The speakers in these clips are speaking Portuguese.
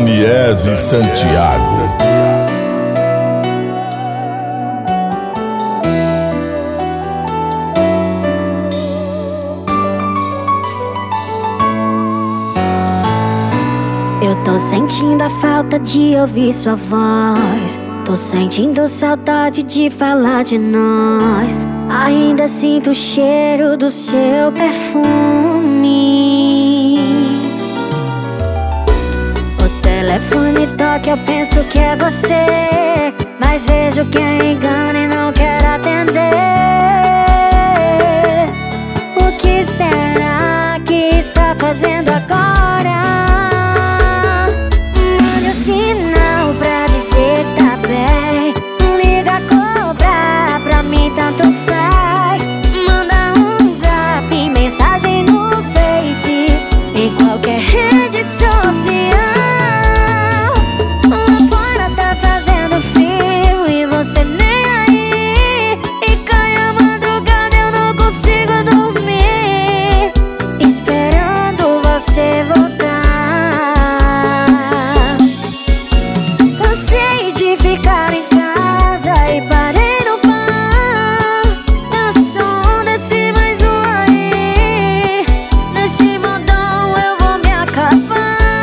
Daniese Santiago. Eu tô sentindo a falta de ouvir sua voz. Tô sentindo saudade de falar de nós. Ainda sinto o cheiro do seu perfume. O telefone toca, eu penso que é você, mas vejo que é engano e não quero atender. O que será que está fazendo agora? Mande um sinal pra dizer que tá bem. Não liga a cobrar, pra mim tanto faz. Manda um zap, mensagem no Face, em qualquer rede social. Lá fora tá fazendo frio e você nem aí. E cai a madrugada, eu não consigo dormir, esperando você voltar. Cansei de ficar em casa e parei no bar. Dançou nesse mais um aí. Nesse modão eu vou me acabar.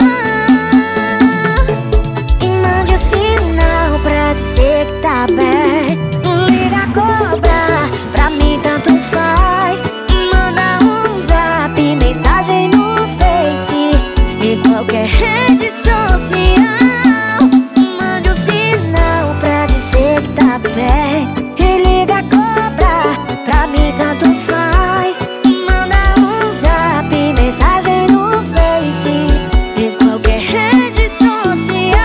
E mande um sinal pra dizer que tá bem. Não liga a cobrar, pra mim tanto faz. Manda um zap, mensagem no Face, em qualquer rede social. Mande um sinal pra dizer que tá bem. E liga a cobrar, pra mim tanto faz. Manda um zap, mensagem no Face, em qualquer rede social.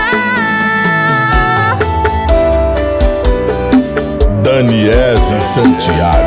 Daniese Santiago.